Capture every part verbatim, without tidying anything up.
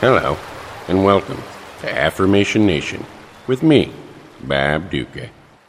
Hello, and welcome to Affirmation Nation with me, Bob Duca.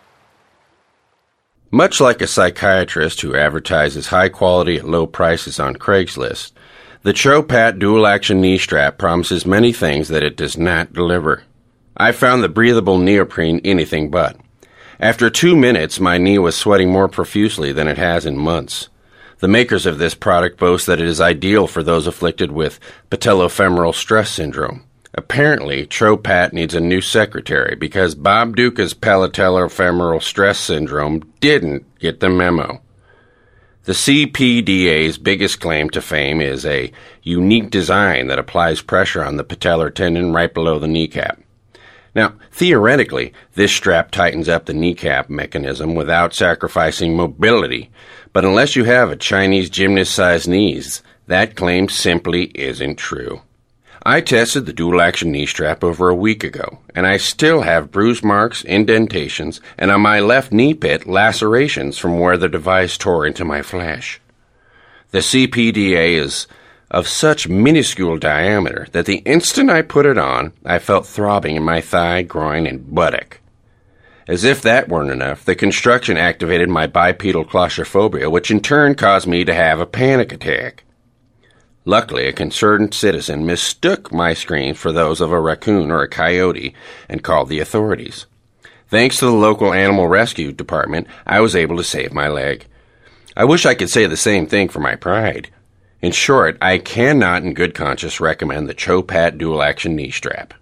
Much like a psychiatrist who advertises high quality at low prices on Craigslist, the CHOPAT Dual Action Knee Strap promises many things that it does not deliver. I found the breathable neoprene anything but. After two minutes, my knee was sweating more profusely than it has in months. The makers of this product boast that it is ideal for those afflicted with patellofemoral stress syndrome. Apparently, CHOPAT needs a new secretary because Bob Duca's patellofemoral stress syndrome didn't get the memo. The C P D A's biggest claim to fame is a unique design that applies pressure on the patellar tendon right below the kneecap. Now, theoretically, this strap tightens up the kneecap mechanism without sacrificing mobility, but unless you have a Chinese gymnast-sized knees, that claim simply isn't true. I tested the dual-action knee strap over a week ago, and I still have bruise marks, indentations, and on my left knee pit, lacerations from where the device tore into my flesh. The C P D A is of such minuscule diameter that the instant I put it on, I felt throbbing in my thigh, groin, and buttock. As if that weren't enough, the construction activated my bipedal claustrophobia, which in turn caused me to have a panic attack. Luckily, a concerned citizen mistook my screams for those of a raccoon or a coyote and called the authorities. Thanks to the local animal rescue department, I was able to save my leg. I wish I could say the same thing for my pride. In short, I cannot in good conscience recommend the CHOPAT Dual Action Knee Strap.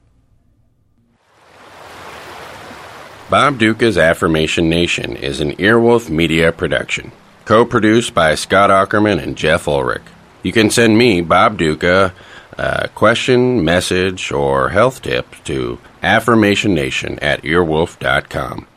Bob Duca's Affirmation Nation is an Earwolf Media production, co-produced by Scott Aukerman and Jeff Ulrich. You can send me, Bob Duca, a question, message, or health tip to affirmation nation at earwolf dot com.